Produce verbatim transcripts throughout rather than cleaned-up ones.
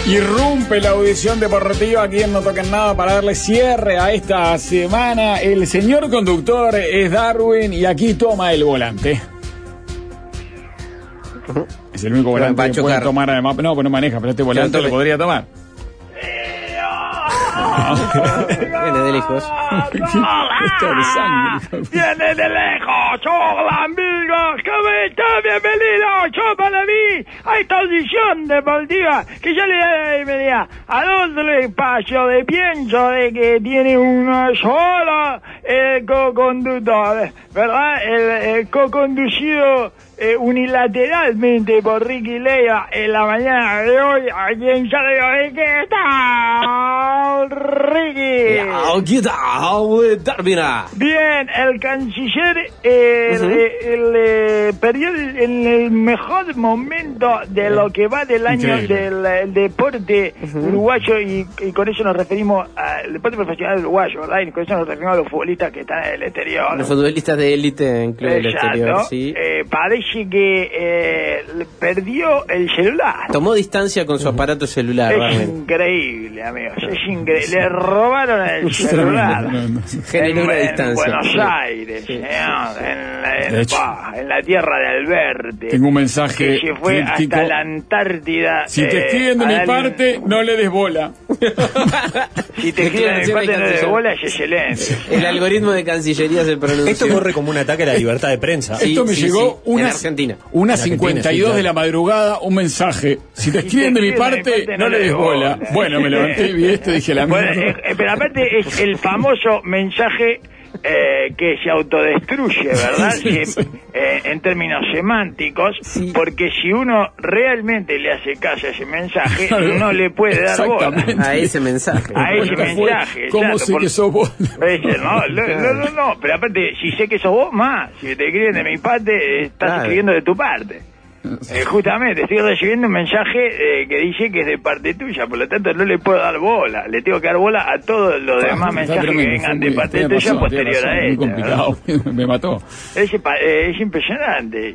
Irrumpe la audición deportiva aquí en No Toquen Nada para darle cierre a esta semana. El señor conductor es Darwin y aquí toma el volante. Es el único volante que puede tomar además. No, pues no maneja, pero este volante lo podría tomar. Viene de lejos. Viene de lejos. Hola amigos, ¿cómo están? Bienvenidos yo para mí a esta audición deportiva que yo le doy la bienvenida al otro espacio de pienso de que tiene uno solo el co-conductor, ¿verdad? El, el co-conducido eh, unilateralmente por Ricky Leiva en la mañana de hoy. Aquí en Charlie, ¿qué tal, Ricky? ¿Qué tal, Darwin? Bien, el canciller eh, uh-huh. le, le perdió el, en el mejor momento de lo que va del año del el deporte uh-huh. uruguayo y, y con eso nos referimos al deporte profesional uruguayo, ¿verdad? Y con eso nos referimos a los futbolistas que están en el exterior. Los futbolistas de élite en el exterior, sí. Eh, parece que eh, perdió el celular. Tomó distancia con su aparato celular. Es realmente increíble, amigos, es increíble. Le robaron el celular. No, no, no. Generó una distancia. En Buenos sí. Aires, sí, eh, sí. En, la, en, bah, en la tierra de Alberte. Tengo un mensaje que se fue crítico. Hasta la Antártida. Si te escriben de mi parte, no le des bola. Si te escriben de mi parte, no le des bola, es excelente. El algoritmo de Cancillería se pronuncia. Esto corre como un ataque a la libertad de prensa. Sí, Esto me sí, llegó sí. una, en Argentina. Una en cincuenta y dos Argentina, sí, de la madrugada, un mensaje. Si te escriben de mi parte, no le des bola. bola. Bueno, me levanté y vi esto y dije la bueno, mierda. Eh, pero aparte es el famoso mensaje eh, que se autodestruye, ¿verdad? Sí, sí. Eh, en términos semánticos, sí. Porque si uno realmente le hace caso a ese mensaje, no le puede dar bola a ese mensaje. A ese mensaje. ¿Cómo sé que sos vos? No, no, no, no, pero aparte, si sé que sos vos, más. Si te escriben de mi parte, estás claro. escribiendo de tu parte. Eh, justamente, estoy recibiendo un mensaje eh, que dice que es de parte tuya, por lo tanto no le puedo dar bola, le tengo que dar bola a todos los demás mensajes que vengan de parte tuya razón, posterior razón, a muy esta. Complicado, me mató. Es, eh, es impresionante.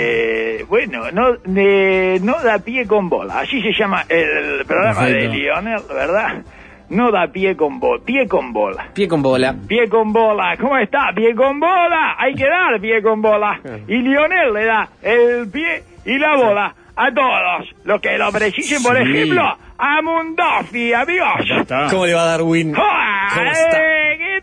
Eh, bueno, no, eh, no da pie con bola, así se llama el programa Perfecto. de Lionel, ¿verdad? No da pie con bola, pie con bola. Pie con bola. Pie con bola, ¿cómo está? Pie con bola, hay que dar pie con bola. Y Lionel le da el pie y la bola a todos los que lo precisen, sí. Por ejemplo, a Mundofi, amigos. ¿Cómo le va, Darwin? ¿Cómo está? ¿Qué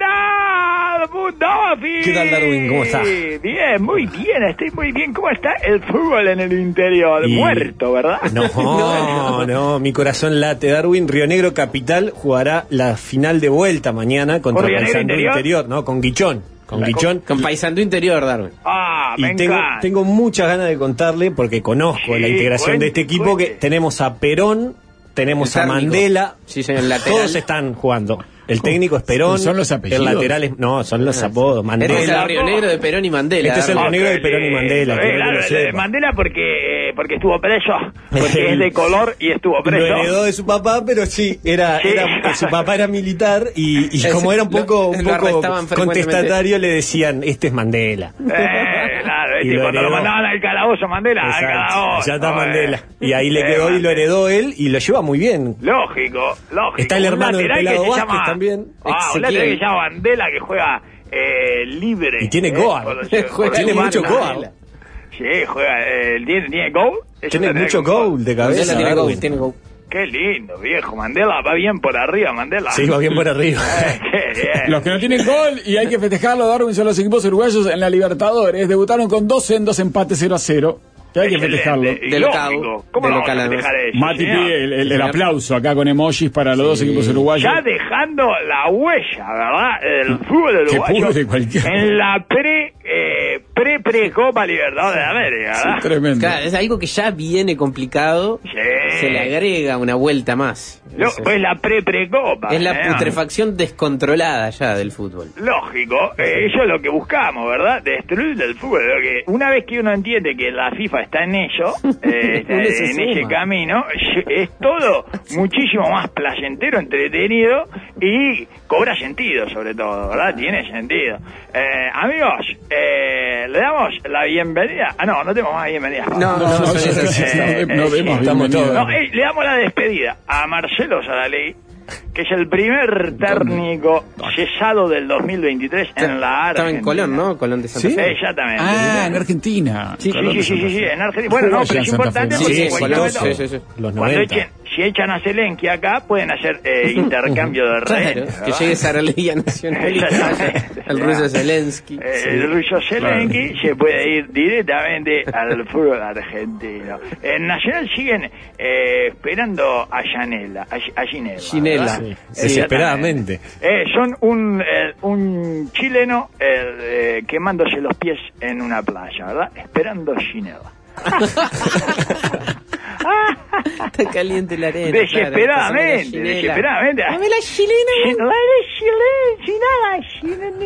tal, Mundofi? ¿Qué tal, Darwin? ¿Cómo está? Bien, muy bien, estoy muy bien. ¿Cómo está el fútbol en el interior? Y... Muerto, ¿verdad? No, no, no, mi corazón late, Darwin. Río Negro Capital jugará la final de vuelta mañana contra Paysandú interior? interior, ¿no? Con Guichón. Con Guichón. Con Paysandú Interior, Darwin. Ah, me y tengo, encanta. tengo muchas ganas de contarle, porque conozco sí, la integración cuente, de este equipo, cuente. que tenemos a Perón, tenemos a Mandela. Sí, señor, lateral. Todos están jugando. El técnico es Perón. ¿Son los apellidos? El lateral es... No, son los apodos. Mandela. Este es el Río Negro de Perón y Mandela. Este es el Río Negro de Perón y Mandela. Eh, claro, de Mandela porque, porque estuvo preso. Porque es de color y estuvo preso. Lo heredó de su papá, pero sí, era, sí. era su papá era militar y, y como era un poco, un poco contestatario, le decían, este es Mandela. Eh, claro, este lo cuando heredó. Lo mandaban al calabozo, Mandela, al calabozo. Ya está Mandela. Y ahí le quedó eh, y lo heredó él y lo lleva muy bien. Lógico, lógico. Está el hermano del Pelado Vázquez llama, también. Ah, un lateral que se llama Mandela que juega eh, libre. Y tiene eh, goal. Tiene mucho goal. Sí, juega, eh, tiene, tiene goal. Tiene mucho goal de cabeza. Tiene goal, tiene goal. Qué lindo, viejo. Mandela va bien por arriba, Mandela. Sí, va bien por arriba. Eh, qué bien. Los que no tienen gol y hay que festejarlo, Darwin, son los equipos uruguayos en la Libertadores. Debutaron con dos sendos empates cero a cero. Que hay que festejarlo. De local. ¿Cómo de no local vamos a festejar eso? Mati pide el, el, el aplauso acá con emojis para los sí. dos equipos uruguayos. Ya dejando la huella, ¿verdad? El fútbol uruguayo en la pre eh, pre pre Copa Libertadores de América, ¿verdad? Sí, tremendo. Claro, es algo que ya viene complicado. Sí. Se le agrega una vuelta más. Lo, pues la pre-precopa. Es la ¿eh? putrefacción descontrolada ya del fútbol. Lógico, eh, eso es lo que buscamos, ¿verdad? Destruir el fútbol. Lo que, una vez que uno entiende que la FIFA está en ello, eh, está Uno se en suma. ese camino, es todo muchísimo más placentero, entretenido y cobra sentido, sobre todo, ¿verdad? Tiene sentido. Eh, amigos, eh, le damos la bienvenida. Ah, no, no tenemos más bienvenida. No, no, no, son esas. Eh, no, no eh, vemos sí. estamos todos. No, eh, le damos la despedida a Marcelo Saraley, que es el primer técnico cesado del dos mil veintitrés en la Argentina. Estaba en Colón, ¿no? Colón de Santa ¿Sí? Fe. Exactamente. Ah, en Argentina. Sí, sí, sí, sí, sí, en Argentina. Bueno, no, pero es importante Sí, porque sí, en cualquier Colón, momento, sí, sí, sí. Los cuando noventa. echen, si echan a Zelensky acá, pueden hacer eh, intercambio de Claro, rehenes. que ¿verdad? llegue Saraley Nacional y Exactamente. el ruso Zelensky. Eh, El ruso Zelensky se puede ir directamente al fútbol argentino. En Nacional siguen eh, esperando a Yanela, a, a Ginela. Ginela, ¿verdad? sí. Exactamente. Desesperadamente. Eh, son un, eh, un chileno eh, eh, quemándose los pies en una playa, ¿verdad? Esperando Ginela. Está caliente la arena. Desesperadamente, claro, desesperadamente. Dame la chilena. Dame la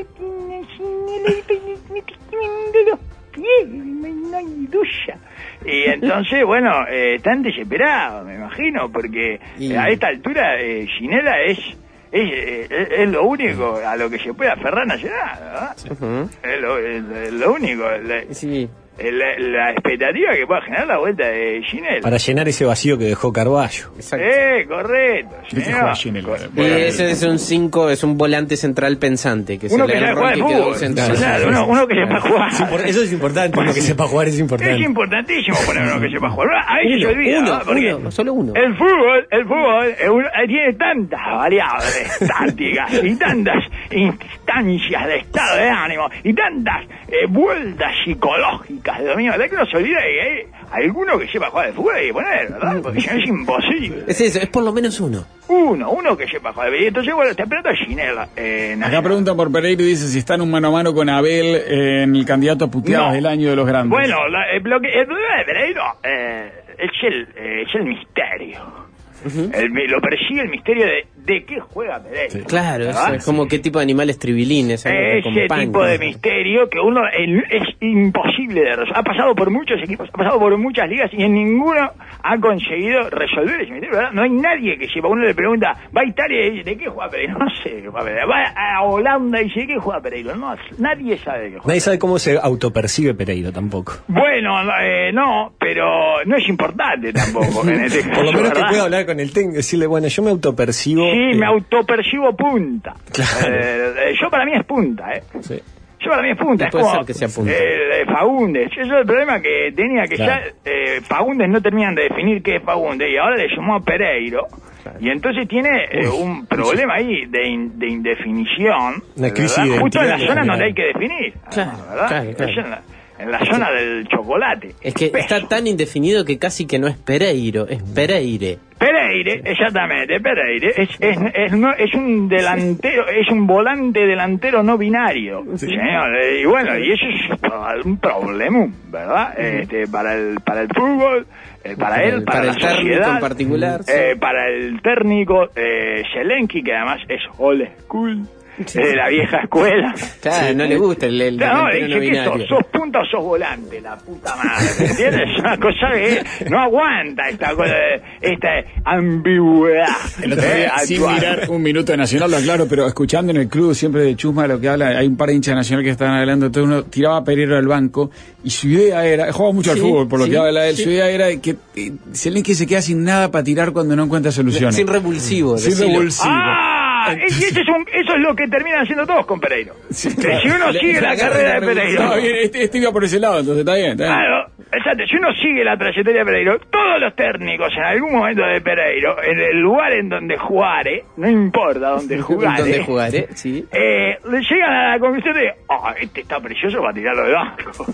chilena. No hay ducha. Y entonces, bueno, eh, están desesperados, me imagino, porque Y- a esta altura eh, Ginela es, es, eh, es, es lo único a lo que se puede aferrar Nacional, ¿verdad? Ujú. Es lo, es- es lo único, la, Sí. la, la expectativa que pueda generar la vuelta de Ginela. Para llenar ese vacío que dejó Carballo. Exacto. Eh, correcto. ¿Qué te señor. juega Ginela? Co- Y ese es un cinco, es un volante central pensante. Que Uno se que le sabe jugar al que quedó fútbol. ausente. Claro, uno, uno que sepa jugar. Eso es importante, uno que sepa jugar es Es importante. importantísimo poner uno que sepa jugar. A veces se Uno, olvida, uno, ¿no? Porque uno, solo uno. el fútbol, el fútbol es un- eh, tiene tantas variables tácticas y tantas instancias de estado de ánimo y tantas eh, vueltas psicológicas de dominio, ¿verdad? Que uno se olvida de que hay alguno que sepa jugar de fútbol hay que poner, ¿verdad? Porque si no es imposible. Es eso, es por lo menos uno. Uno, uno que sepa jugar. Y entonces, bueno, está esperando a Ginela. Eh, Acá preguntan por Pereira y dice si está en un mano a mano con Abel eh, en el candidato a puteados No. del año de los grandes. Bueno, la- el, bloque, el problema de Pereiro eh, es, el, eh, es el misterio. El mi- lo persigue el misterio de, de qué juega Pereiro. Claro, ¿verdad? eso es como qué tipo de animales tribilines. algo que Ese acompaña. tipo de misterio que uno el- es imposible de resolver. Ha pasado por muchos equipos, ha pasado por muchas ligas y en ninguno ha conseguido resolver ese misterio, ¿verdad? No hay nadie que sepa. Uno le pregunta, va a Italia y dice, ¿de qué juega Pereiro? No sé de qué juega Pereiro. Va a Holanda y dice, ¿de qué juega Pereiro? No, nadie sabe de qué juega. Nadie sabe cómo se autopercibe Pereiro tampoco. Bueno, eh, no, pero no es importante tampoco en este caso, Por lo menos que ¿verdad? pueda hablar con el técnico y decirle, bueno, yo me autopercibo. Sí, eh, me autopercibo punta. Claro. Eh, eh, yo para mí es punta, ¿eh? sí. Yo para mí es punta. No Es puede como ser que sea punta. eh, eh, Fagundes. Eso es el problema que tenía, que Claro. ya eh, Fagundes no terminan de definir qué es Fagundes y ahora le sumó a Pereiro. Y entonces tiene eh, un problema ahí de, in- de indefinición. Una crisis ¿verdad? de Justo en la identidad zona general. donde hay que definir. Claro, ¿verdad? claro, claro. Es en la, en la zona del chocolate. Es que Espeso. está tan indefinido que casi que no es Pereiro, es Pereire. Pereire, exactamente, Pereire es, es, es, no- es un delantero, es un volante delantero no binario, señor, eh, y bueno, y eso es un problema, ¿verdad? Este, para el para el fútbol, eh, para, Para él, el- para, para la el técnico sociedad, en particular, sí. eh, para el técnico eh, Zelensky, que además es old school, es de la vieja escuela. Claro, no le gusta el, el Claro, delantero no dice que sos, binario. sos punta o sos volante, la puta madre, ¿entiendes? Es una cosa que no aguanta esta cosa, de- esta ambigüedad. El otro eh, día, sin actual. mirar un minuto de Nacional, lo aclaro, pero escuchando en el club siempre de Chusma lo que habla, hay un par de hinchas de Nacional que estaban hablando, entonces uno tiraba a Pereiro al banco y su idea era, jugaba mucho al Sí, fútbol, por lo sí, que habla él, sí. su idea era que eh, Zelensky se queda sin nada para tirar cuando no encuentra soluciones. Sin revulsivo, Sin decilo. revulsivo. ¡Ah! Es- y eso es, un- eso es lo que terminan haciendo todos con Pereiro. Que si uno Le- sigue le la agarra carrera la de Pereiro. Está bien, este, este iba por ese lado, entonces está bien, está bien. Claro, exacto. Si uno sigue la trayectoria de Pereiro, todos los técnicos en algún momento de Pereiro, en el lugar en donde jugare, no importa donde jugare, ¿Dónde jugaré? Sí. eh, le llegan a la conclusión de, ah, este está precioso para tirarlo de banco.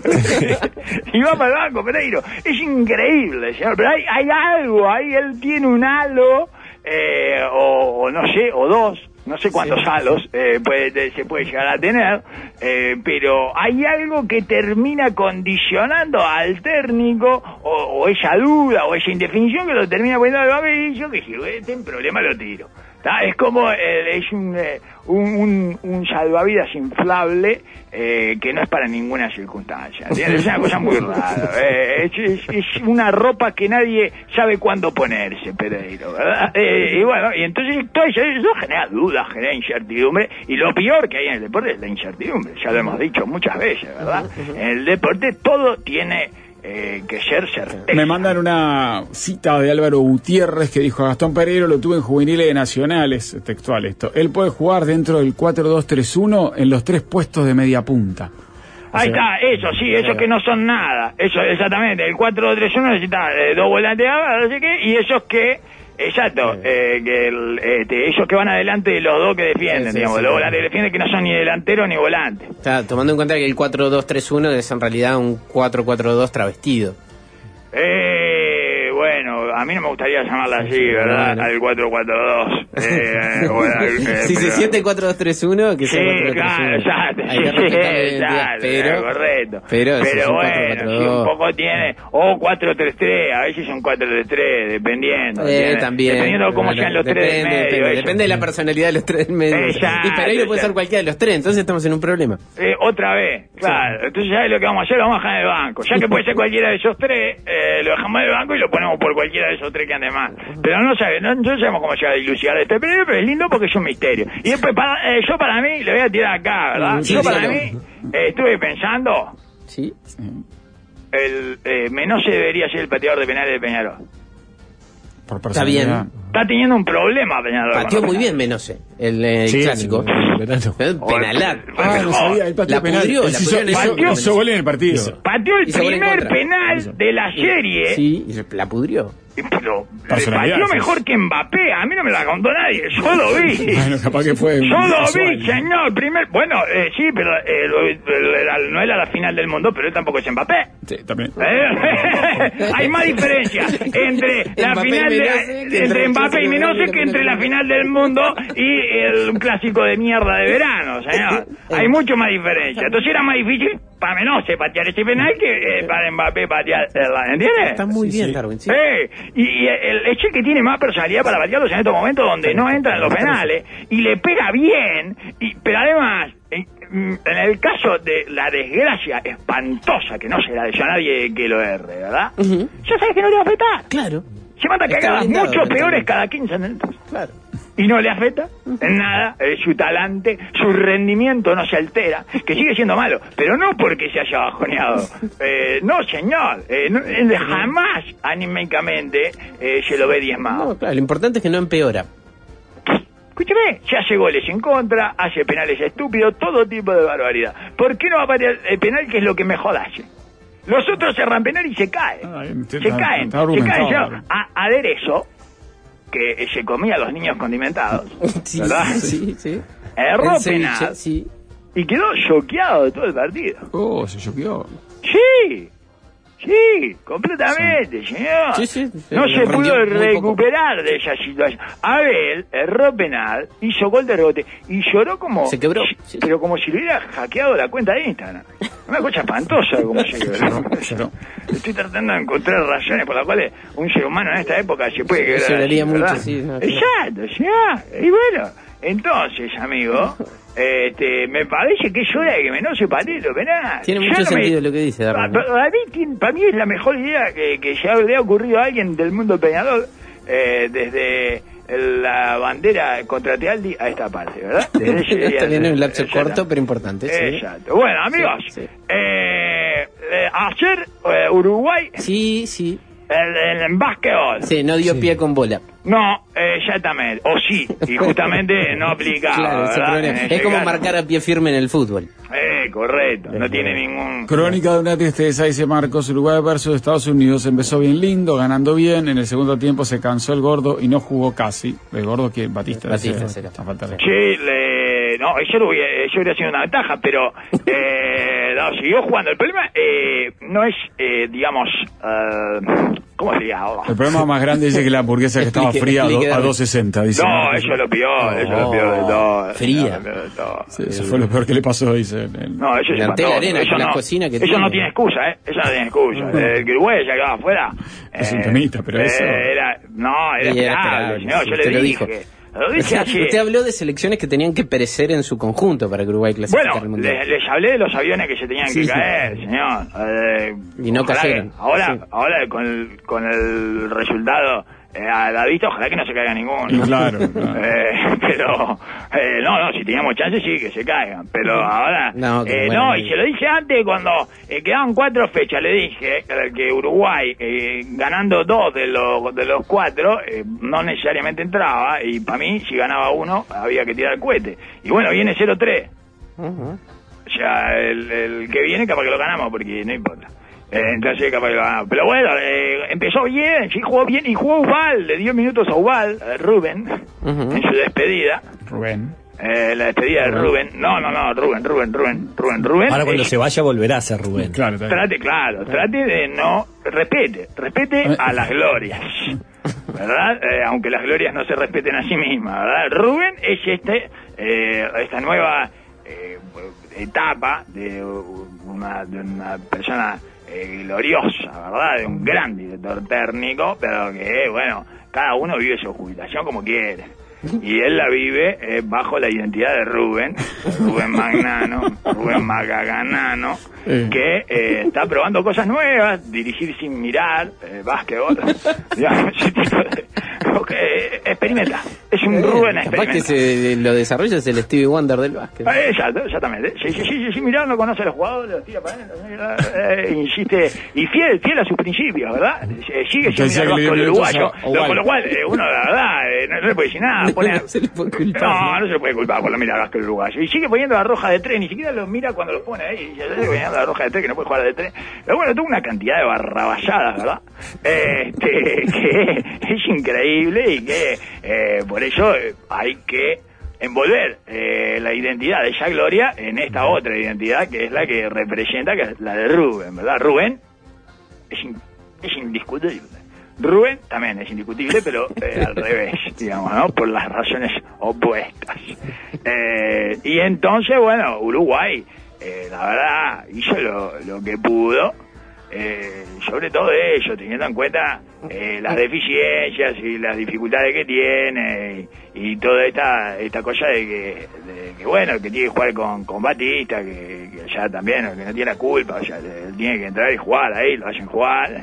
Y va para el banco, Pereiro. Es increíble, señor, pero hay, hay algo ahí, él tiene un halo, eh, o, o no sé, o dos, no sé cuántos halos eh, puede, se puede llegar a tener, eh, pero hay algo que termina condicionando al técnico, o, o esa duda, o esa indefinición que lo termina poniendo al banquillo, que si este en problema lo tiro. ¿Tá? Es como, eh, es un, eh, un, un, un salvavidas inflable eh, que no es para ninguna circunstancia, ¿entiendes? Es una cosa muy rara, eh, es, es, es una ropa que nadie sabe cuándo ponerse, Pereiro, ¿verdad? Eh, y bueno, y entonces todo eso, eso genera dudas, genera incertidumbre, y lo peor que hay en el deporte es la incertidumbre, ya lo hemos dicho muchas veces, ¿verdad? En el deporte todo tiene... Eh, que ser certeza. Me mandan una cita de Álvaro Gutiérrez que dijo: Gastón Pereiro lo tuve en juveniles de Nacionales, textual esto. Él puede jugar dentro del cuatro dos tres uno en los tres puestos de media punta. Ahí O sea, está, eso sí, esos que no son nada. Eso, exactamente. El cuatro dos tres uno necesita eh, dos volantes, no sé qué, y esos que... Exacto, eh, que el, este, ellos que van adelante de los dos que defienden, sí, sí, digamos, sí, los volantes que defienden que no son ni delanteros ni volantes. Está tomando en cuenta que el cuatro dos tres uno es en realidad un cuatro cuatro dos travestido. Eh, bueno, a mí no me gustaría llamarla así, ¿verdad? Bueno. Al cuatro cuatro dos. Eh, bueno, eh, si pero... se siente cuatro dos tres uno, que sí, sea cuatro dos tres uno. Claro, exacto, hay que sí, respetar sí, identidad, pero, correcto. Pero, pero si es un bueno, cuatro cuatro dos. si un poco tiene, o cuatro tres tres, a veces son cuatro tres tres, dependiendo. Eh, también. Dependiendo de cómo bueno, sean los depende, tres del medio. Depende, depende de la personalidad de los tres del medio. Exacto, y Pereiro puede ser cualquiera de los tres, entonces estamos en un problema. Eh, otra vez, claro. Sí. Entonces, ¿sabes lo que vamos a hacer? Lo vamos a dejar en el banco. Ya que puede ser cualquiera de esos tres, eh, lo dejamos en el banco y lo ponemos por cualquiera de esos tres que ande más. Pero no sabe, no, no sabemos cómo llegar a dilucidar este pero, pero es lindo porque es un misterio. Y después, para, eh, yo para mí, le voy a tirar acá, ¿verdad? Sí, yo sí, para sí, mí, eh, estuve pensando, sí. el eh, Menose debería ser el pateador de penales de Peñarol. Por Está bien. Está teniendo un problema Peñarol. Pateó muy bien Menose, el, eh, sí, clásico. El, el, el Penalat. Ah, no sabía, el pateó la penal. pudrió, la hizo, pudrió hizo, en el hizo gol en el partido. Hizo. Pateó el Hizo primer penal hizo. de la serie. Sí, y la pudrió. Pero le pateó mejor que Mbappé. A mí no me la contó nadie. Yo lo vi. Bueno, capaz que fue. Yo lo vi, señor. Primer, bueno, eh, sí, pero eh, lo, lo, no era la final del mundo, pero él tampoco es Mbappé. Sí, también. ¿Eh? Hay más diferencia entre la Mbappé final de, Menose, entre Mbappé y Menose que entre la final del mundo y el clásico de mierda de verano, señor. Hay mucho más diferencia. Entonces era más difícil para Menose patear ese penal que eh, para Mbappé patear, ¿entiendes? Está muy sí, bien, sí. Darwin. Sí. Eh, y, y el hecho que tiene más personalidad para patearlos en estos momentos donde no entran en los penales y le pega bien, y, pero además, en, en el caso de la desgracia espantosa que no se la deseo a nadie que lo erre, ¿verdad? Uh-huh. Ya sabes que no le va a afectar. Claro. Se manda cagadas mucho peores cada quince minutos. Claro. Y no le afecta en nada, eh, su talante, su rendimiento no se altera, que sigue siendo malo, pero no porque se haya bajoneado. Eh, no, señor, eh, no, eh, jamás anímicamente eh, se lo ve diezmado. No, claro, lo importante es que no empeora. Escúcheme, se hace goles en contra, hace penales estúpidos, todo tipo de barbaridad. ¿Por qué no va a patear el penal, que es lo que mejor hace? Los otros cerran penal y se caen. Ah, se está, caen, está se caen. claro. A, aderezo, que se comía a los niños condimentados, Sí, ¿verdad? sí, sí. Erró El ceviche, penal sí. y quedó choqueado de todo el partido. Oh, se choqueó. Sí, sí, completamente, señor. Sí, sí, sí, no le se rendió pudo muy recuperar poco de esa situación. Abel erró penal, hizo gol de rebote y lloró como... Se quebró. Si, pero como si le hubiera hackeado la cuenta de Instagram. Una cosa espantosa como se quebró. Estoy tratando de encontrar razones por las cuales un ser humano en esta época se puede quebrar. Se lloraría así, mucho, ¿verdad? sí. No, exacto, sí. Y bueno, entonces, amigo... Este, me parece que es hora de que Menose patee lo penal. Tiene Yo mucho no sentido me... lo que dice Darwin. Para, para, mí, para mí es la mejor idea que, que se le ha ocurrido a alguien del mundo Peñarol eh, desde la bandera contra Tealdi a esta parte, ¿verdad? Está bien, en un lapso corto, pero importante. Sí. Exacto. Bueno, amigos, sí, sí. Eh, eh, ayer eh, Uruguay... Sí, sí. El, el básquetbol. Sí, no dio sí. pie con bola. No, exactamente. O sí, y justamente no aplicaba. Claro, ese problema. Es como caso. Marcar a pie firme en el fútbol. Eh, correcto. No tiene ningún... Crónica de una tristeza, dice Marcos. Uruguay versus Estados Unidos. Empezó bien lindo, ganando bien. En el segundo tiempo se cansó el gordo y no jugó casi. ¿El gordo que Batista? Batista será. Sí, le... no, yo, lo hubiera, yo hubiera sido una ventaja, pero... Eh, no, siguió jugando. El problema eh, no es, eh, digamos, uh, ¿cómo sería ahora? El problema más grande dice que la hamburguesa que estaba fría a, do, a dos sesenta. Dice, no, no, eso es lo peor, eso es lo peor de todo. Fría. Eso, de todo. Sí, eso fue lo peor que le pasó, dice. El, no, eso es la arena, eso la no, cocina que eso tiene. no tiene excusa, ¿eh? Eso no tiene excusa. No, no. El que Uruguay ya quedaba afuera. Es eh, un temita, pero eh, eso... Era, no, era esperable, señor, yo le dije... Dijo. Lo dije así. Usted habló de selecciones que tenían que perecer en su conjunto para que Uruguay clasificara bueno, al Mundial. Les, les hablé de los aviones que se tenían sí, que sí. caer, señor. Eh, y no cayeron. Ahora, sí. ahora con el, con el resultado eh, a la vista, ojalá que no se caiga ninguno. Claro. claro. Eh, pero, eh, no, no, si teníamos chance sí que se caigan. Pero ahora, no, eh, bueno, no y se lo dije antes cuando eh, quedaban cuatro fechas, le dije eh, que Uruguay, eh, ganando dos de los, de los cuatro, eh, no necesariamente entraba. Y para mí, si ganaba uno, había que tirar el cohete. Y bueno, viene cero tres. Uh-huh. O sea, el, el que viene capaz que lo ganamos, porque no importa. Eh, entonces capaz que lo ganamos. Pero bueno, eh, empezó bien, sí jugó bien, y jugó Ubal, le dio minutos a Ubal, a Rubén, uh-huh. en su despedida. Rubén. Eh, la despedida de Rubén. No, no, no, Rubén, Rubén, Rubén, Rubén, Rubén. Ahora cuando eh, se vaya volverá a ser Rubén. Claro, trate, claro, trate de no, respete, respete a las glorias, ¿verdad? Eh, aunque las glorias no se respeten a sí mismas, ¿verdad? Rubén es este, eh, esta nueva eh, etapa de una, de una persona eh, gloriosa, ¿verdad? De un gran director técnico, pero que, bueno, cada uno vive su jubilación como quiere. Y él la vive eh, bajo la identidad de Rubén, Rubén Magnano, Rubén Magaganano, que eh, está probando cosas nuevas, dirigir sin mirar, eh, básquetbol, digamos, ese tipo de... Okay, experimenta, es un eh, Rubén experimenta. Capaz que se, lo desarrolla es el Stevie Wonder del básquet. Eh, exacto, exactamente. Sí, sí, sí, sí, mirar, no conoce a los jugadores, los tira para adentro, eh, insiste, y fiel, fiel a sus principios, ¿verdad? Eh, sigue sin mirar el básquet uruguayo, lo, con lo cual eh, uno, la verdad, eh, no, no le puede decir nada. Pone, no, se le puede culpar, no, no se le puede culpar por la mirar al básquet uruguayo. Y sigue poniendo la roja de tres, ni siquiera lo mira cuando lo pone ahí, y sigue poniendo la roja de tres, que no puede jugar de tres. Pero bueno, tuvo una cantidad de barrabasadas, ¿verdad? Este, que es increíble y que eh, por eso eh, hay que envolver eh, la identidad de esa gloria en esta otra identidad que es la que representa, que es la de Rubén, ¿verdad? Rubén es, in, es indiscutible. Rubén también es indiscutible, pero eh, al revés, digamos, ¿no? Por las razones opuestas. Eh, y entonces, bueno, Uruguay, eh, la verdad, hizo lo, lo que pudo. Eh, sobre todo ello, teniendo en cuenta eh, las deficiencias y las dificultades que tiene y, y toda esta esta cosa de que, de que bueno, que tiene que jugar con, con Batista, que, que ya también, que no tiene la culpa, o sea, él tiene que entrar y jugar ahí, lo hacen jugar.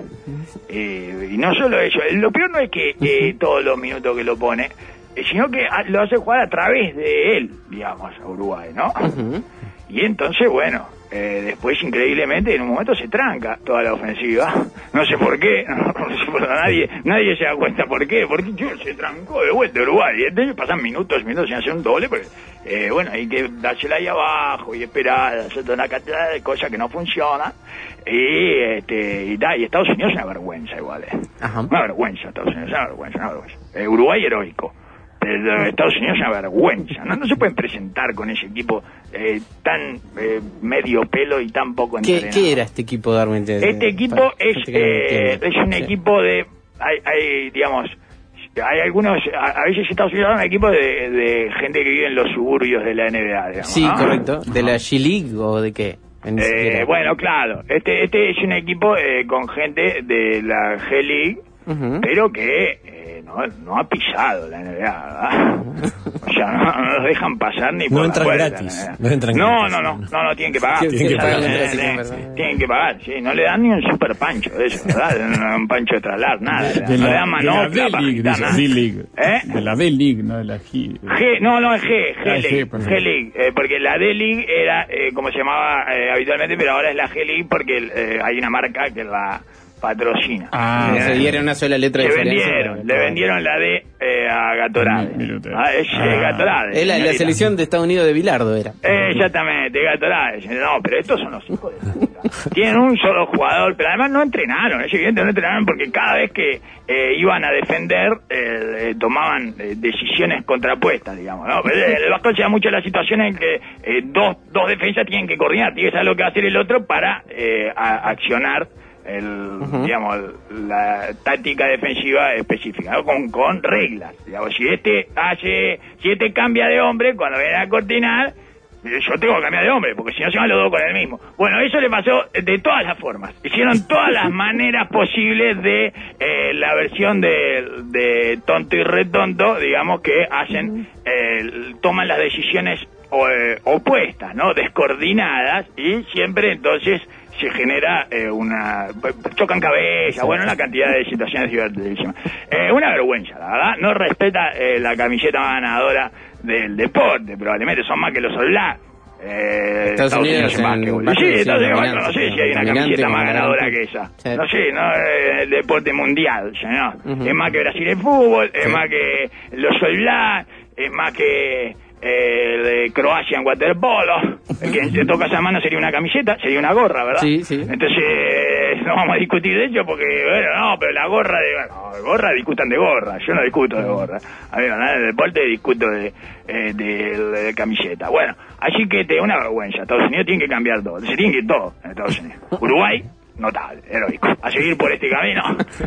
Eh, y no solo eso, lo peor no es que eh, todos los minutos que lo pone, eh, sino que lo hace jugar a través de él, digamos, a Uruguay, ¿no? Uh-huh. Y entonces, bueno, eh, después increíblemente en un momento se tranca toda la ofensiva, no sé por qué, no, no sé por qué, nadie nadie se da cuenta por qué, porque se trancó de vuelta Uruguay, y entonces pasan minutos, minutos sin hacer un doble, porque eh, bueno, hay que dársela ahí abajo y esperar, hacer toda una cantidad de cosas que no funcionan, y este y, da, y Estados Unidos es una vergüenza igual, eh. Ajá. Una vergüenza, Estados Unidos, una vergüenza, una vergüenza. Eh, Uruguay heroico. Estados Unidos es una vergüenza, no, no se pueden presentar con ese equipo eh, tan eh, medio pelo y tan poco entrenado. ¿Qué, ¿Qué era este equipo, Darwin? De, este equipo para, es eh, es un sí. equipo de hay, hay digamos hay algunos a, a veces Estados Unidos es un equipo de, de gente que vive en los suburbios de la N B A, digamos, sí, ¿no? correcto, de la G-League o de qué. Eh, bueno, claro, este este es un equipo eh, con gente de la G-League, uh-huh. pero que eh, no, no ha pisado la N B A, ¿verdad? O sea, no, no los dejan pasar ni por no entran la puerta, gratis. No, entran no, gratis. No, no, no, no, tienen que pagar. Tienen que pagar. Eh, eh, tienen que pagar, sí. No le dan ni un super pancho de eso, ¿verdad? Un pancho de traslar, nada. De no la, le dan manopla para quitar nada. D-League. ¿Eh? De la D-League, no de la G. G, no, no, es G, G-League. Ah, G-League, eh, porque la D-League era eh, como se llamaba eh, habitualmente, pero ahora es la G-League porque eh, hay una marca que la patrocina. Ah, se dieron una sola letra de Se diferencia. vendieron, le vendieron la D eh, a Gatorade. Ah, es ah. Gatorade. Es la, la selección de Estados Unidos de Bilardo, era. Eh, exactamente, Gatorade. No, pero estos son los hijos de puta. Tienen un solo jugador, pero además no entrenaron, es evidente, no entrenaron porque cada vez que eh, iban a defender eh, tomaban eh, decisiones contrapuestas, digamos, ¿no? Pero el básquetbol se da mucho la situación en que eh, dos, dos defensas tienen que coordinar, tienen que saber lo que va a hacer el otro para eh, a, accionar el, uh-huh. digamos, la táctica defensiva específica, ¿no? con, con reglas. Digamos, si este hace, si este cambia de hombre, cuando viene a coordinar, yo tengo que cambiar de hombre, porque si no se van los dos con el mismo. Bueno, eso le pasó de todas las formas. Hicieron todas las maneras posibles de eh, la versión de, de tonto y retonto, digamos, que hacen, eh, toman las decisiones eh, opuestas, ¿no? Descoordinadas, y siempre entonces se genera eh, una... chocan cabezas, bueno, una cantidad de situaciones divertidísimas. Eh, una vergüenza, la verdad. No respeta eh, la camiseta más ganadora del deporte, probablemente son más que los All Black. Eh, Estados, Estados Unidos, Unidos en básquetbol. Sí, Estados Unidos, bueno, no sé si hay una camiseta más ganadora que esa. Sí. No sé, no, el deporte mundial, ¿no? Uh-huh. Es más que Brasil en fútbol, sí. Es más que los All Black, es más que eh, de Croacia en waterpolo. El que se toca esa mano sería una camiseta, sería una gorra, ¿verdad? Sí, sí. Entonces, eh, no vamos a discutir de ello porque, bueno, no, pero la gorra de... No, gorra discutan de gorra, yo no discuto de gorra. A ver, en el deporte discuto de, eh, de, de, de camiseta. Bueno, así que te una vergüenza. Estados Unidos tiene que cambiar todo, se tiene que ir todo en Estados Unidos. Uruguay, notable, heroico. A seguir por este camino.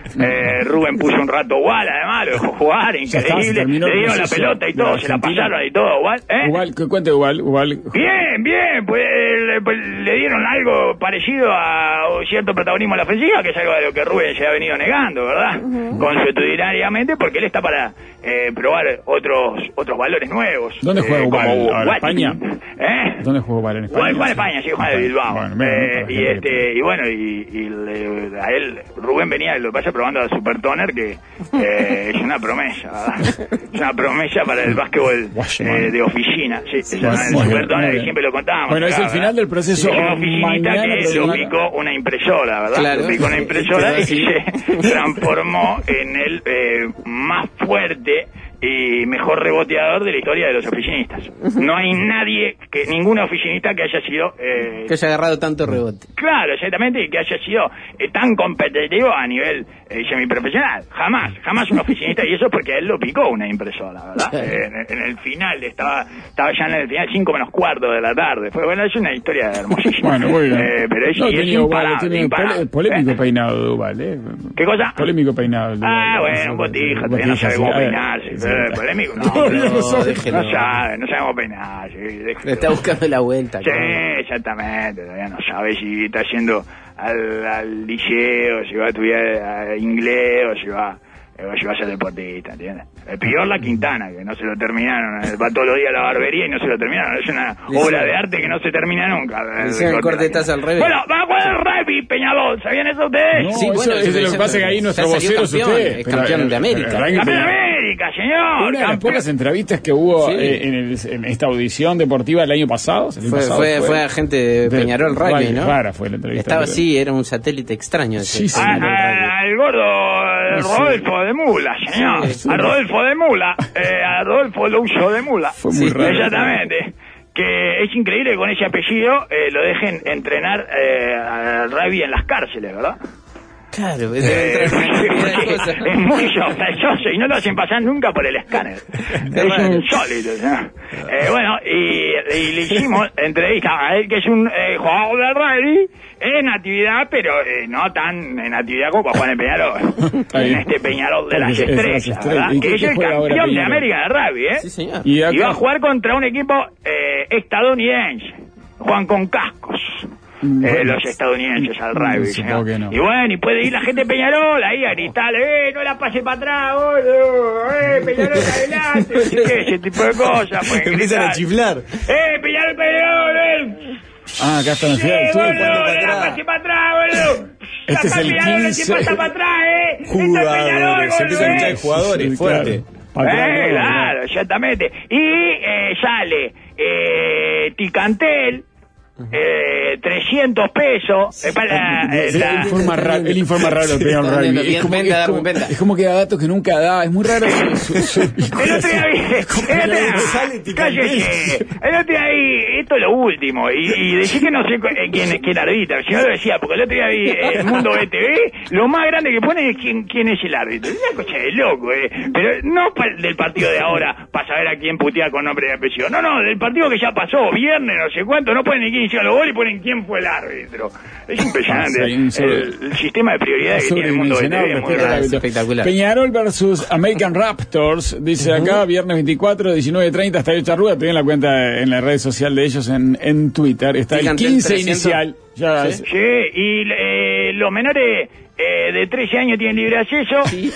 Eh, Rubén puso un rato igual, además, lo dejó jugar, increíble. Le dieron la pelota y todo, se la pasaron y todo, igual. ¿Eh? Igual, ¿qué cuenta igual? igual? Bien, bien, pues le, pues le dieron algo parecido a cierto protagonismo a la ofensiva, que es algo de lo que Rubén se ha venido negando, ¿verdad? Uh-huh. Consuetudinariamente, porque él está para eh, probar otros otros valores nuevos. ¿Dónde juega eh, Ubal? ¿En España? ¿Eh? ¿Dónde juega Ubal? ¿En España? Juega en España, sí, juega en Bilbao. Bueno, bien, eh, y, este, y bueno, y y le, a él, Rubén venía, lo que pasa, probando a Super Toner, que eh, es una promesa, ¿verdad? Es una promesa para el básquetbol eh, de oficina. Sí, sí, esa, el Super Toner, que siempre lo contábamos. Bueno, acá, es el final ¿verdad? Del proceso. Es una oficinita que lo picó una impresora, ¿verdad? Claro. Lo picó una impresora y se transformó en el eh, más fuerte y mejor reboteador de la historia de los oficinistas. No hay nadie, que ninguna oficinista que haya sido... Eh, que haya agarrado tanto rebote. Claro, exactamente, y que haya sido eh, tan competitivo a nivel eh, semiprofesional. Jamás, jamás un oficinista, y eso es porque a él lo picó una impresora, ¿verdad? Eh, en, en el final, estaba estaba ya en el final, cinco menos cuarto de la tarde. Fue, bueno, es una historia hermosísima. Bueno, muy bien. Eh, pero es, no, y es imparable, imparable. Polémico ¿Eh? Peinado de Ubal, ¿eh? ¿Qué cosa? Polémico peinado. De ah, Ubal, bueno, un botija, todavía no sabe cómo peinarse. Sí, Eh, polémico, no, no, no, no sabe, no sabemos peinar. Sí, le está buscando la vuelta. Sí, claro. Exactamente, todavía no sabe si está yendo al, al liceo, si va a estudiar inglés o si va, o si va a ser deportista, ¿entiendes? El peor la Quintana, que no se lo terminaron, va todos los días a la barbería y no se lo terminaron, es una Dice, obra de arte que no se termina nunca. El cortetazo al revés. Bueno, va a jugar el rugby, Peñarol, ¿sabían eso ustedes? No, sí, bueno, eso es lo que pasa que ahí nuestro vocero es usted. Es campeón de América. Campeón de América, señor. Una de las pocas entrevistas que hubo sí. eh, en, el, en esta audición deportiva el año pasado. El fue, pasado fue, fue, fue agente de, de Peñarol Rugby, ¿no? Rara fue la entrevista. Estaba así, era un satélite extraño. Sí, sí. Al gordo Rodolfo de Mula, señor. Sí, sí. A Rodolfo de Mula. Eh, a Rodolfo lo usó de Mula. Fue muy sí, raro. Exactamente. Que es increíble que con ese apellido eh, lo dejen entrenar eh, al rugby en las cárceles, ¿verdad? Claro, es, eh, es muy sospechoso y no lo hacen pasar nunca por el escáner. Es insólito, ¿no? Eh, bueno, y, y le hicimos entrevista a él, que es un eh, jugador de rugby en actividad, pero eh, no tan en actividad como para jugar en Peñarol. En este Peñarol de las estrellas, ¿verdad? Que es el campeón de América de rugby, ¿eh? Sí, señor. Y, y va a jugar contra un equipo eh, estadounidense. Juegan con cascos. Eh, los estadounidenses al rugby, ¿no? No. Y bueno, y puede ir la gente de Peñarol ahí a gritarle, eh, no la pase para atrás, boludo, eh, Peñarol adelante, no sé qué, ese tipo de cosas. Pueden empiezan a chiflar. Eh, Peñarol, Peñarol, eh. Ah, acá está en el final. Eh, boludo, no la pase para atrás, boludo. Este es el quince. Pasa para atrás, eh. Jugadores, se empiezan a echar jugadores, fuerte. Eh, claro, exactamente. Y eh, sale eh, Ticantel. eh, trescientos pesos. Eh, para, eh, él, la, informa raro, él informa raro el peón rugby. Es como, es, como, es como que da datos que nunca da. Es muy raro. Su, su, su, el otro día vi, el otro día, cállese, el otro día vi, esto es lo último, y, y decir que no sé quién, quién arbitra, si no lo decía, porque el otro día vi el Mundo B T V, lo más grande que pone es quién, quién es el árbitro. Es una cosa de loco, eh. Pero no pa, del partido de ahora, para saber a quién putea con nombre y apellido. No, no, del partido que ya pasó, viernes, no sé cuánto, no ponen ni quién hicieron los goles y ponen quién fue el árbitro. Es impresionante. El, el sistema de prioridades que tiene el Mundo B T V es muy grande. Espectacular. Peñarol versus American Raptors, dice acá, viernes veinticuatro, diecinueve treinta, hasta Estadio Charrúa, estoy en la cuenta, en la red social de ellos en, en Twitter, está el quince inicial. Ya, ¿Sí? sí, y eh, los menores eh, de trece años tienen libre acceso, ¿sí?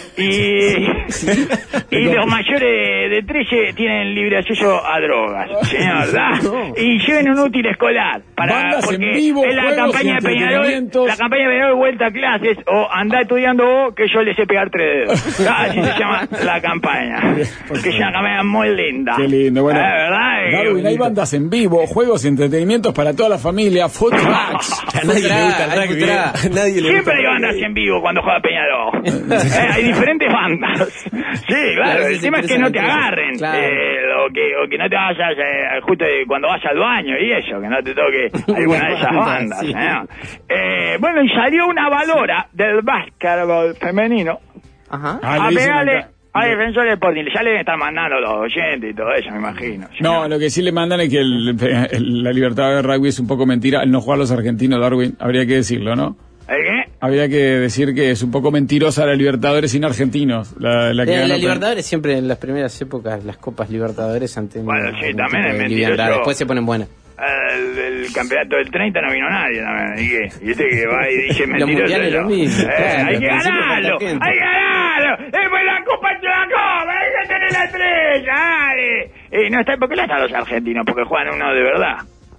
y, ¿Sí? y los mayores de trece tienen libre acceso a drogas, señor, ¿verdad? No. Y lleven un útil escolar, para porque en, vivo, en la campaña de Peñarol, la campaña de Peñarol vuelta a clases, o andá estudiando vos, que yo le sé pegar tres dedos. Así se llama la campaña, porque es una campaña muy linda. Qué lindo, bueno. ¿Eh, ¿verdad? Darwin, hay bandas en vivo, juegos y entretenimientos para toda la familia, food trucks. A nadie le gusta el rugby. A nadie le Siempre hay bandas en vivo cuando juega Peñarol. eh, hay diferentes bandas. Sí, claro. claro el tema es que no te agarren. Claro. Eh, o, que, o que no te vayas eh, justo cuando vayas al baño y eso, que no te toque alguna de esas bandas. Sí. ¿eh? Eh, bueno, y salió una valora del básquetbol femenino. Ajá. A pegarle a Defensor Sporting. Ya le deben estar mandando los oyentes y todo eso, me imagino. No, no, lo que sí le mandan es que el, el, la libertad de rugby es un poco mentira. Al no jugar los argentinos, Darwin, habría que decirlo, ¿no? ¿El qué? Habría que decir que es un poco mentirosa la Libertadores sin argentinos. La, la, que la, la Libertadores siempre en las primeras épocas, las Copas Libertadores han tenido... Bueno, sí, también es mentiroso. Después se ponen buenas. El, el campeonato del treinta no vino nadie también. ¿Y qué? Y este que va y dice mentiroso. Los lo mismo, eh, claro, hay que ganarlo, hay que ganarlo. Después la Copa te la Copa, hay que tener la estrella, dale. Eh, no está, ¿por qué no están los argentinos? Porque juegan uno de verdad.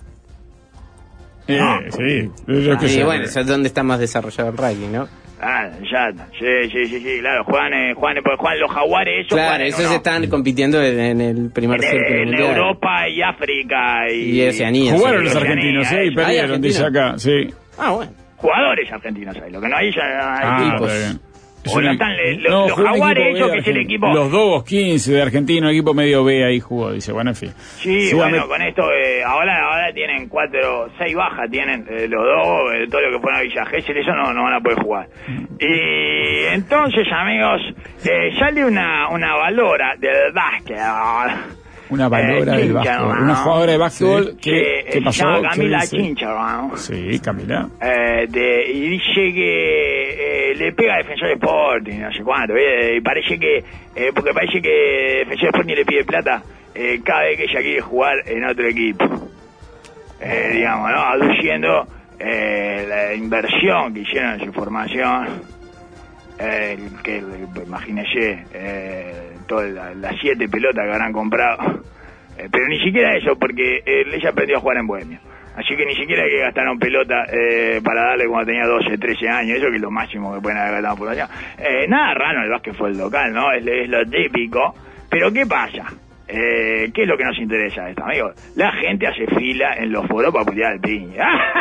Eh, no. Sí, ah, que y bueno, eso es donde está más desarrollado el rugby, ¿no? Ah, ya, sí, sí, sí, sí, claro, juegan, eh, juegan, juegan los jaguares, eso. Claro, esos no. están compitiendo en, en el primer en, círculo en mundial. Europa y África y, y Oceanía. Jugaron sí, los argentinos, sí, y perdieron, dice acá, sí. Ah, bueno. Jugadores argentinos hay, lo que no hay ya hay ah, equipos. O no están le, los, no, los jaguares, ellos que es el equipo. Los Dogos quince de Argentina, un equipo medio B ahí jugó, dice, bueno, en fin. Sí, sí bueno, me... con esto, eh, ahora ahora tienen cuatro, seis bajas, tienen eh, los Dogos, eh, todo lo que fueron a Villa Gesell, eso no, no van a poder jugar. Y entonces, amigos, eh, sale una, una valora del básquet. Una valora eh, del básquetbol. Una jugadora de básquetbol sí. que, que ¿qué pasó? Se llama Camila Chinchorro. Sí, Camila. Eh, de, y dice que eh, le pega a Defensor Sporting, no sé cuánto. Eh, y parece que, eh, porque parece que Defensor Sporting le pide plata eh, cada vez que ella quiere jugar en otro equipo. Eh, digamos, ¿no? Aduciendo eh, la inversión que hicieron en su formación. Eh, que imagínese eh, todas las la siete pelotas que habrán comprado, eh, pero ni siquiera eso, porque eh, ella aprendió a jugar en Bohemia, así que ni siquiera hay que gastaron pelota eh, para darle cuando tenía doce, trece años, eso que es lo máximo que pueden haber gastado por allá. Eh, nada raro, el básquet fue el local, ¿no? Es, es lo típico, pero ¿qué pasa? Eh, ¿Qué es lo que nos interesa esto, amigos? La gente hace fila en los foros para putear al piña.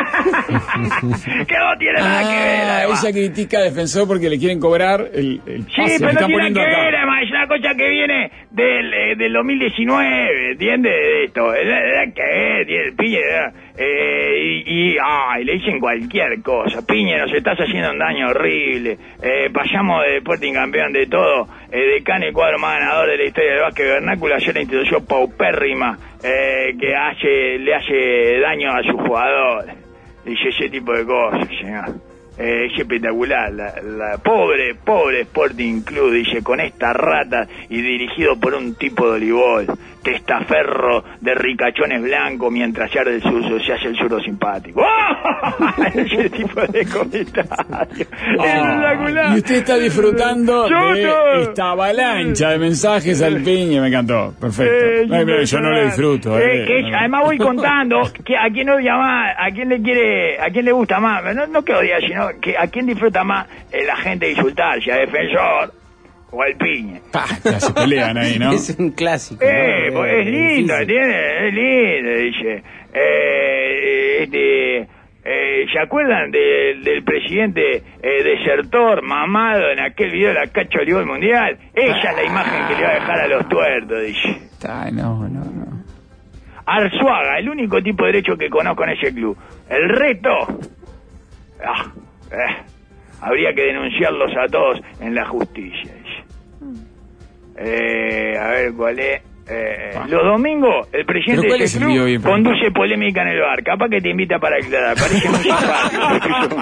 Que no tiene nada ah, que ver, además. Ella critica a Defensor porque le quieren cobrar el, el sí, pase, pero no tiene que acá. ver, además, es una cosa que viene del, eh, del dos mil diecinueve, ¿entiendes? De esto, ¿qué es? El piña, eh, y, y ay, le dicen cualquier cosa. Piña, nos estás haciendo un daño horrible. Eh, pasamos de Sporting campeón de todo, eh, decano y cuadro más ganador de la historia del básquet vernáculo, ayer la institución paupérrima eh, que hace, le hace daño a sus jugadores. Dice ese tipo de cosas, señor. Eh, es espectacular, la, la pobre, pobre Sporting Club, dice, con esta rata y dirigido por un tipo de olivol, testaferro de ricachones blancos, mientras se arde el surdo, se hace el surdo simpático. ¡Oh! Ese tipo de comentarios. Oh, es espectacular. Y usted está disfrutando yo de no. esta avalancha de mensajes al piña, me encantó, perfecto. Eh, Ay, yo, yo no lo disfruto. Eh, eh, que no. es, además voy contando que a quién odia más, a quién le quiere, a quién le gusta más, no, no que odia, sino que a quién disfruta más eh, la gente de insultar, si a Defensor o al piña. Ah, ya se pelean ahí, ¿no? Es un clásico. Eh, ¿no? pues es lindo, ¿entiendes? Es lindo, dice. Eh, este, eh, ¿se acuerdan de, del presidente eh, desertor, mamado en aquel video de la Cacho a nivel mundial? Esa es la imagen que le va a dejar a los tuertos, dice. Ay, no, no, no. Arzuaga, el único tipo de derecho que conozco en ese club. El resto, ah, eh, habría que denunciarlos a todos en la justicia, dice. Eh, a ver cuál es. Eh, los domingos el presidente de ese club bien, conduce polémica en el bar. Capaz que te invita para aclarar. Parece muy simpático.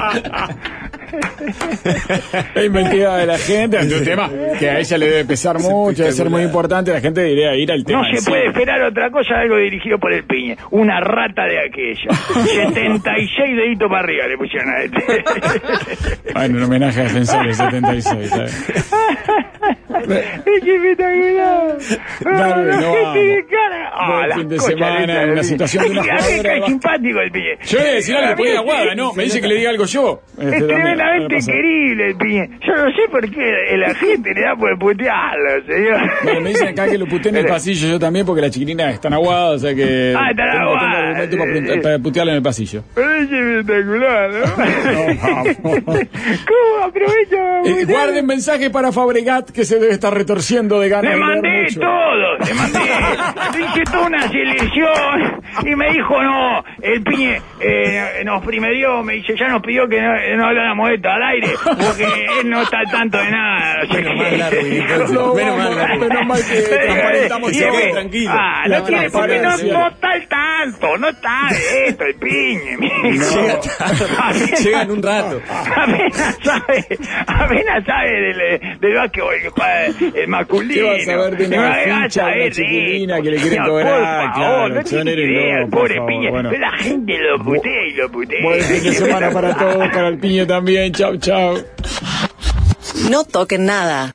La inventiva de la gente ante un tema que a ella le debe pesar mucho, debe ser muy importante. La gente diría ir al tema. No se sí. puede esperar otra cosa, algo dirigido por el Piñe. Una rata de aquella. setenta y seis deditos para arriba le pusieron a este. Bueno, un homenaje a defensores, setenta y seis, ¿sabes? ¡Es que espectacular! Darwin, no vamos. Oh, el fin de semana, en una situación de una jugadora. Es simpático el Piñe. Yo le voy a decir algo, puede Aguada, ¿no? Me dice que le diga algo yo. Este, es tremendamente querible el Piñe. Yo no sé por qué la gente le da por putearlo, señor. Bueno, me dicen acá que lo puteé en el pasillo yo también, porque la chiquilina está en Aguada, o sea que... Ah, está en Aguada. Tengo argumento para putearla en el pasillo. Pero es espectacular, ¿no? No, vamos. ¿Cómo aprovecha? Eh, guarden mensaje para Fabregat, que se debe estar retorciendo de ganas. Le mandé todo, le mandé. Hice toda una selección y me dijo no, el Piñe eh, nos primerió, me dice, ya nos pidió que no, no habláramos de esto al aire, porque él no está al tanto de nada. No sé menos qué. mal, Darwin, entonces. No, menos vamos, mal, menos mal que transparentamos y todo, el- tranquilo. Ah, La no tiene porque no, transparencia. no está al tanto, no está de esto, el Piñe. Llega tarde, llega en un rato. Apenas sabe, apenas sabe del, del básquetbol que juega el masculino. ¿Qué vas a ver de una No vas a ficha, saber una de chiquilina esto, que le quieren señor, cobrar? Por favor, Claro, no tiene Chonero, idea, no, el por pobre favor, Piñe. bueno. Pero la gente lo putea y lo putea. Buen fin de semana para todos, para el Piñe también. Chau, chau. No toquen nada.